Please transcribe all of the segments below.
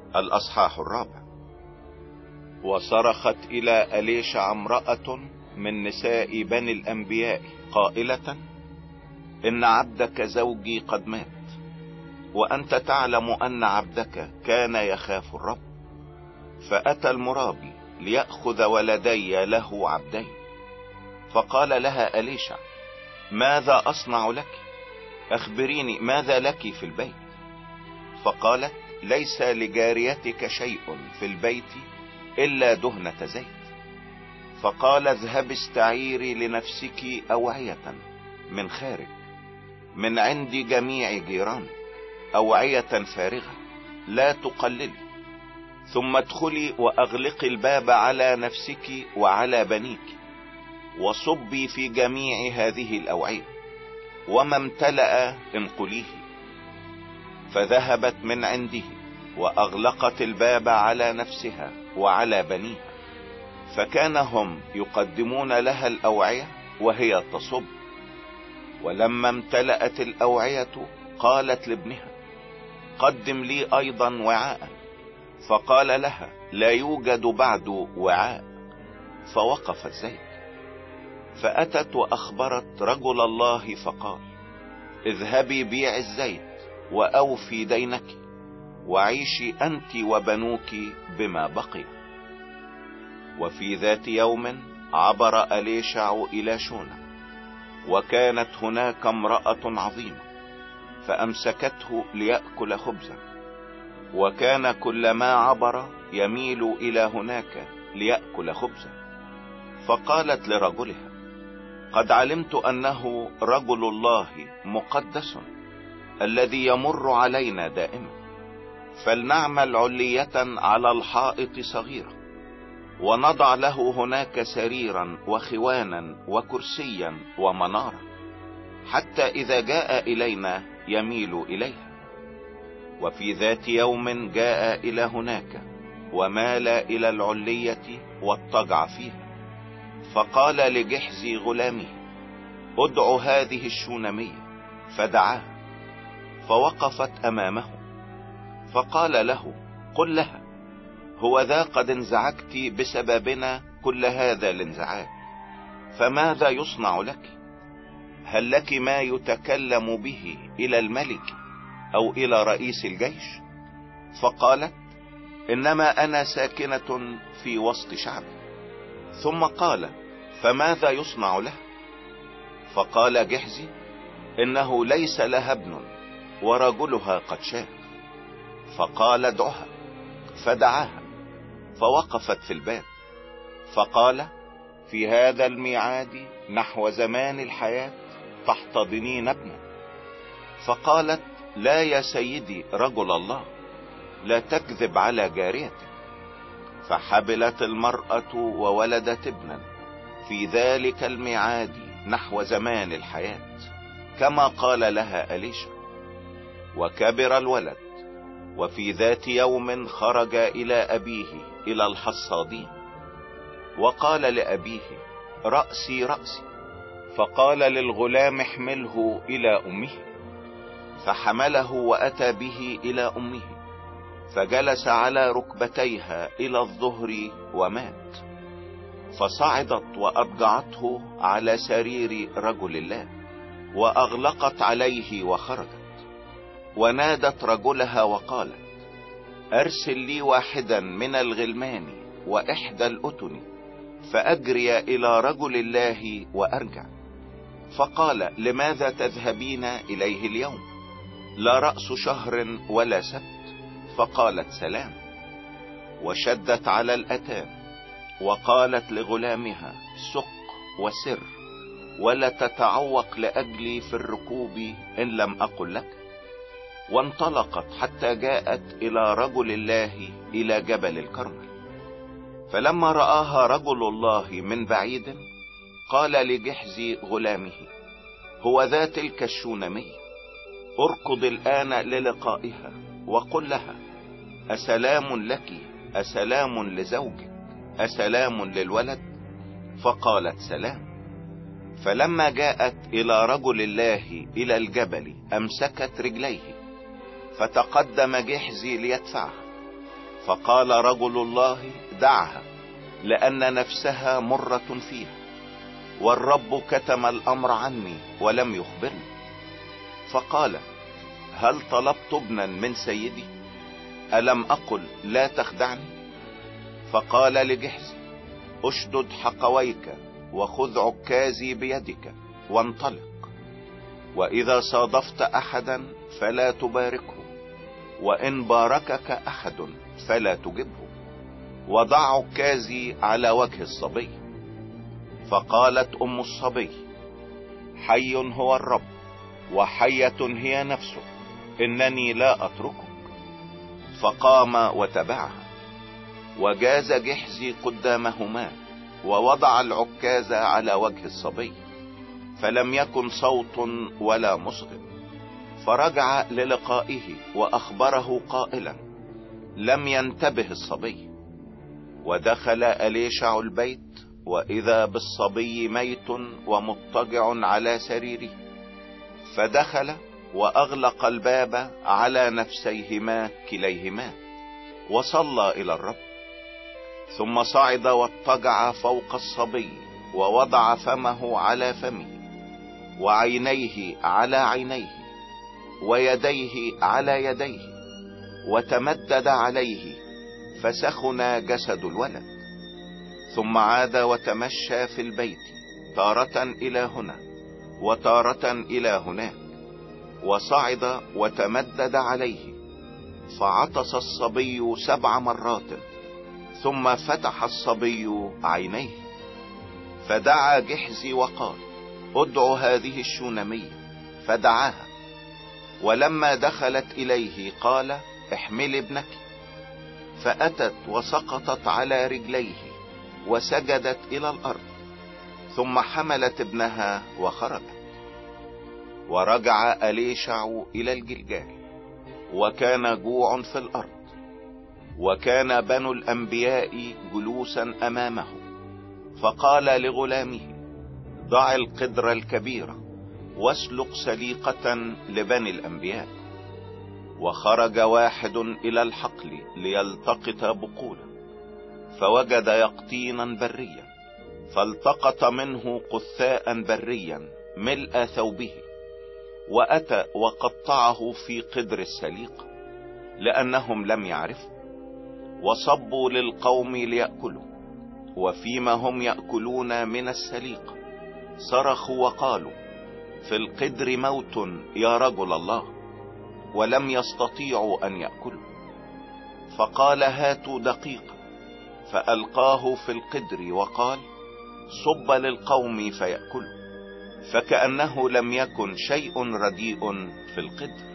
الأصحاح 4. وصرخت إلى أليشع امرأة من نساء بني الأنبياء قائلة: إن عبدك زوجي قد مات، وأنت تعلم أن عبدك كان يخاف الرب. فأتى المرابي ليأخذ ولدي له عبدين. فقال لها أليشع: ماذا أصنع لك؟ أخبريني ماذا لك في البيت. فقالت: ليس لجاريتك شيء في البيت إلا دهنة زيت. فقال: اذهب استعيري لنفسك أوعية من خارج من عند جميع جيرانك، أوعية فارغة لا تقللي، ثم ادخلي وأغلقي الباب على نفسك وعلى بنيك، وصبي في جميع هذه الأوعية، وما امتلأ انقليه. فذهبت من عنده وأغلقت الباب على نفسها وعلى بنيها، فكان هم يقدمون لها الأوعية وهي تصب. ولما امتلأت الأوعية قالت لابنها: قدم لي أيضا وعاء. فقال لها: لا يوجد بعد وعاء. فوقف الزيت. فأتت وأخبرت رجل الله فقال: اذهبي بيع الزيت وأوفي دينك، وعيشي أنت وبنوك بما بقي. وفي ذات يوم عبر أليشع إلى شونة، وكانت هناك امرأة عظيمة، فأمسكته ليأكل خبزا، وكان كلما عبر يميل إلى هناك ليأكل خبزا. فقالت لرجلها: قد علمت أنه رجل الله مقدس الذي يمر علينا دائما، فلنعمل علية على الحائط صغيرة، ونضع له هناك سريرا وخوانا وكرسيا ومنارة، حتى إذا جاء إلينا يميل إليها. وفي ذات يوم جاء إلى هناك ومال إلى العلية واضطجع فيها. فقال لجحزي غلامه: ادع هذه الشونمية. فدعاها، فوقفت أمامه. فقال له: قل لها: هو ذا قد انزعجت بسببنا كل هذا الانزعاج، فماذا يصنع لك؟ هل لك ما يتكلم به إلى الملك أو إلى رئيس الجيش؟ فقالت: إنما أنا ساكنة في وسط شعبي. ثم قال: فماذا يصنع له؟ فقال جحزي: إنه ليس لها ابن، ورجلها قد شاخ. فقال: ادعها. فدعاها، فوقفت في الباب. فقال: في هذا الميعاد نحو زمان الحياة تحتضنين ابنا. فقالت: لا يا سيدي رجل الله، لا تكذب على جاريتك. فحبلت المرأة وولدت ابنا في ذلك الميعاد نحو زمان الحياة، كما قال لها أليشع. وكبر الولد. وفي ذات يوم خرج إلى أبيه إلى الحصادين، وقال لأبيه: رأسي رأسي. فقال للغلام: احمله إلى أمه. فحمله وأتى به إلى أمه، فجلس على ركبتيها إلى الظهر ومات. فصعدت وأضجعته على سرير رجل الله، وأغلقت عليه وخرجت. ونادت رجلها وقالت: أرسل لي واحدا من الغلمان وإحدى الأتن، فأجري إلى رجل الله وأرجع. فقال: لماذا تذهبين إليه اليوم؟ لا رأس شهر ولا سبت. فقالت: سلام. وشدت على الأتان، وقالت لغلامها: سق وسر، ولا تتعوق لأجلي في الركوب إن لم أقل لك. وانطلقت حتى جاءت إلى رجل الله إلى جبل الكرمل. فلما رآها رجل الله من بعيد قال لجحزي غلامه: هو ذا تلك الشونمية، اركض الآن للقائها وقل لها: أسلام لك، أسلام لزوجك، أسلام للولد؟ فقالت: سلام. فلما جاءت إلى رجل الله إلى الجبل أمسكت رجليه، فتقدم جحزي ليدفعها، فقال رجل الله: دعها، لأن نفسها مرة فيها، والرب كتم الأمر عني ولم يخبرني. فقال: هل طلبت ابنا من سيدي؟ ألم أقل لا تخدعني؟ فقال لجحزي: اشدد حقويك وخذ عكازي بيدك وانطلق، وإذا صادفت أحدا فلا تباركه، وإن باركك أحد فلا تجبه، وضع عكازي على وجه الصبي. فقالت أم الصبي: حي هو الرب وحية هي نفسه، إنني لا أتركك. فقام وتبعها، وجاز جحزي قدامهما، ووضع العكاز على وجه الصبي، فلم يكن صوت ولا مصغر. فرجع للقائه وأخبره قائلا: لم ينتبه الصبي. ودخل أليشع البيت، وإذا بالصبي ميت ومضطجع على سريره، فدخل وأغلق الباب على نفسيهما كليهما، وصلى إلى الرب. ثم صعد واضطجع فوق الصبي، ووضع فمه على فمه، وعينيه على عينيه، ويديه على يديه، وتمدد عليه، فسخن جسد الولد. ثم عاد وتمشى في البيت، تارة إلى هنا وتارة إلى هناك، وصعد وتمدد عليه، فعطس الصبي 7 مرات، ثم فتح الصبي عينيه. فدعا جحزي وقال: ادع هذه الشونمية. فدعاها، ولما دخلت إليه قال: احمل ابنك. فأتت وسقطت على رجليه وسجدت إلى الأرض، ثم حملت ابنها وخرجت. ورجع أليشع إلى الجلجال، وكان جوع في الأرض، وكان بنو الأنبياء جلوسا أمامه. فقال لغلامه: ضع القدر الكبيرة واسلق سليقة لبني الأنبياء. وخرج واحد إلى الحقل ليلتقط بقولا، فوجد يقطينا بريا، فالتقط منه قثاء بريا ملء ثوبه، وأتى وقطعه في قدر السليقة، لأنهم لم يعرفوا. وصبوا للقوم ليأكلوا، وفيما هم يأكلون من السليقة صرخوا وقالوا: في القدر موت يا رجل الله. ولم يستطيعوا أن يأكلوا. فقال: هاتوا دقيقا. فألقاه في القدر وقال: صب للقوم فيأكلوا. فكأنه لم يكن شيء رديء في القدر.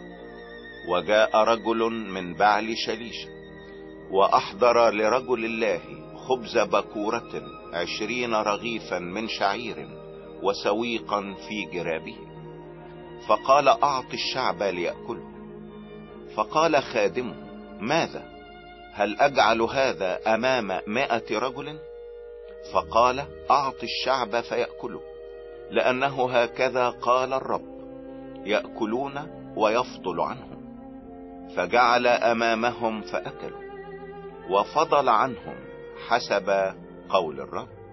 وجاء رجل من بعل شليشة، وأحضر لرجل الله خبز بكورة 20 رغيفا من شعير وسويقا في جرابه. فقال: أعط الشعب ليأكله. فقال خادمه: ماذا؟ هل أجعل هذا أمام 100 رجل؟ فقال: أعط الشعب فيأكله، لأنه هكذا قال الرب: يأكلون ويفضل عنهم. فجعل أمامهم فأكلوا، وفضل عنهم حسب قول الرب.